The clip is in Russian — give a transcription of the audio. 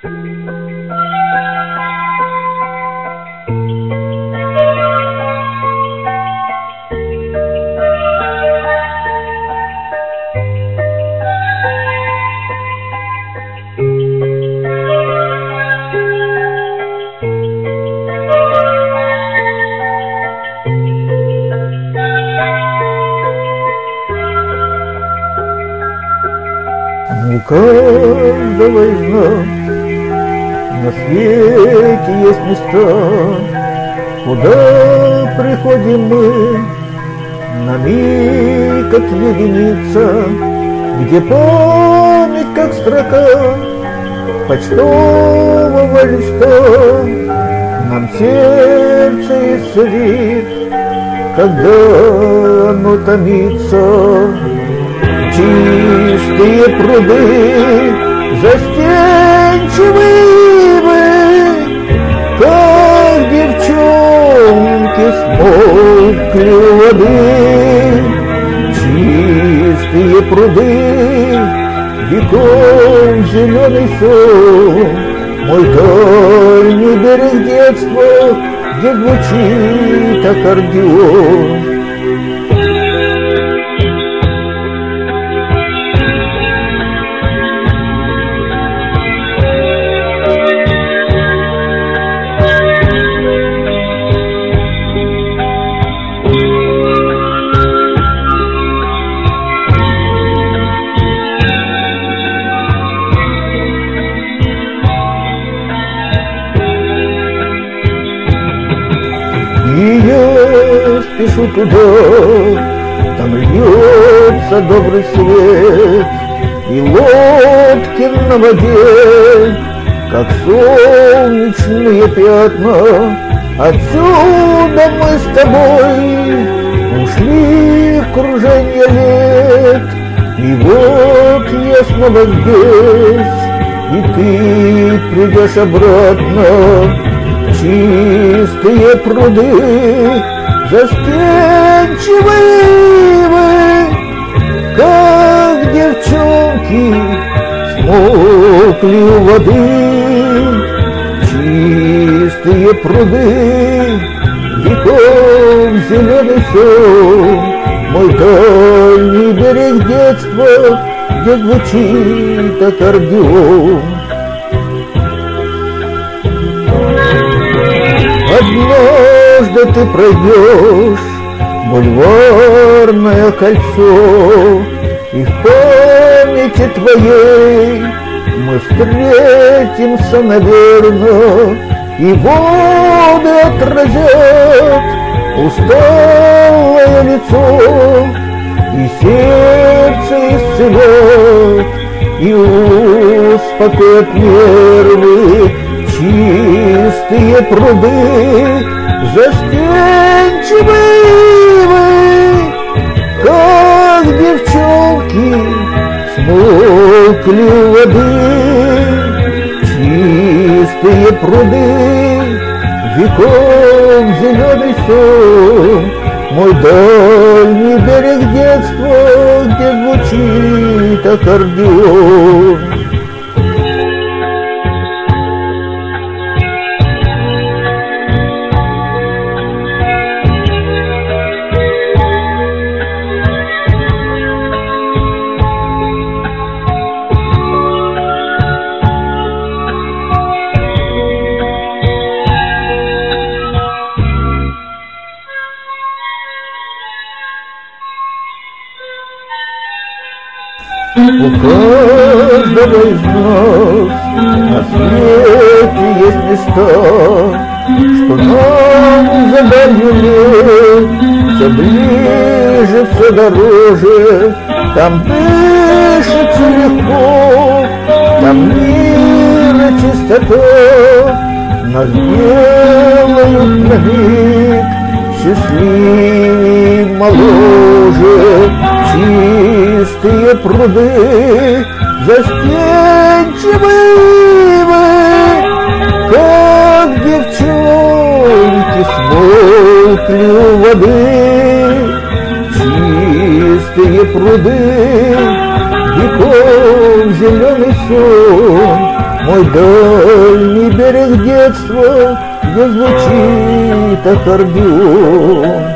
У каждого из нас на свете есть места, куда приходим мы на миг отъединиться, где память, как строка почтового листа, нам сердце исцелит, когда оно томится. Чистые пруды, застенчивые вы, как девчонки смолкли у воды. Чистые пруды, веком зеленый сон, мой дальний берег детства, где звучит аккордеон. И я спешу туда, там льется добрый свет, и лодки на воде, как солнечные пятна. Отсюда мы с тобой ушли в кружение лет, и вот я снова здесь, и ты придешь обратно. Чистые пруды, застенчивые вы, как девчонки смолкли у воды. Чистые пруды, веком зеленый сон, мой дальний берег детства, где звучит аккордеон. Однажды ты пройдешь бульварное кольцо, и в памяти твоей мы встретимся, наверно, и воды отразят усталое лицо, и сердце исцелят, и успокоят нервы. Чистые пруды, застенчивые вы, как девчонки смолкли у воды. Чистые пруды, веком зеленый сон, мой дальний берег детства, где звучит аккордеон. У каждого из нас на свете есть места, что нам за далью лет все ближе, все дороже. Там дышится легко, там мир и чистота, нас делают на миг счастливее, моложе. Чистые пруды, застенчивые вы, как девчонки смолкли у воды. Чистые пруды, веком зеленый сон, мой дальний берег детства, где звучит аккордеон.